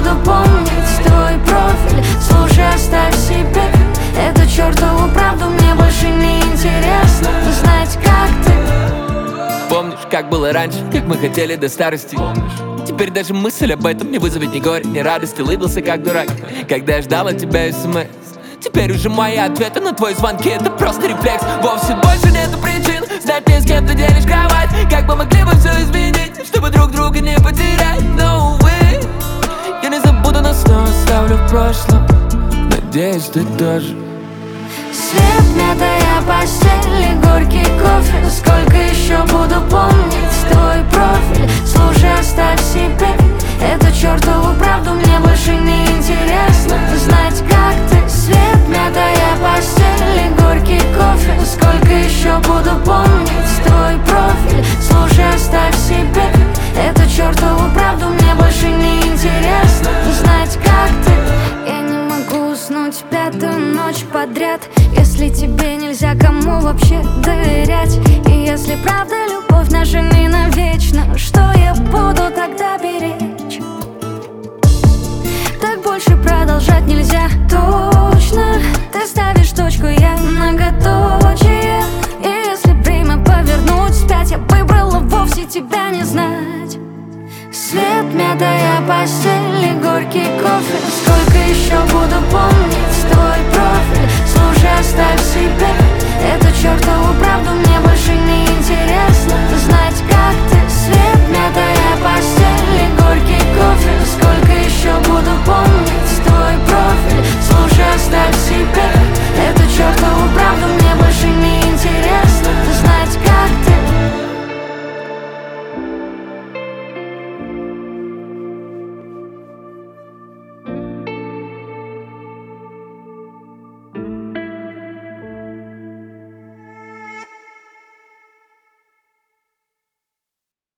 буду помнить твой профиль. Слушай, оставь себе эту чертову правду, мне больше не интересно знать, как ты. Помнишь, как было раньше, как мы хотели до старости? Теперь даже мысль об этом не вызовет ни горя, ни радости. Улыбился как дурак, когда я ждал от тебя смс. Теперь уже мои ответы на твои звонки — это просто рефлекс. Вовсе больше нету причин знать мне, с кем ты делишь кровать. Как бы могли бы все изменить, чтобы друг друга не потерять. No way. Я не забуду, но снова оставлю в прошлом. Надеюсь, ты тоже. Свет, мятая постель и горький кофе. Сколько еще буду помнить твой профиль? Слушай, оставь себе эту чертову правду, мне больше не интересно знать, как ты. Свет, мятая постель и горький кофе. Сколько еще буду помнить твой профиль? Слушай, оставь себе эту чертову правду, мне больше не интересно знать, как ты. Я не могу уснуть пятую ночь подряд, если тебе нельзя кому вообще доверять. И если правда любовь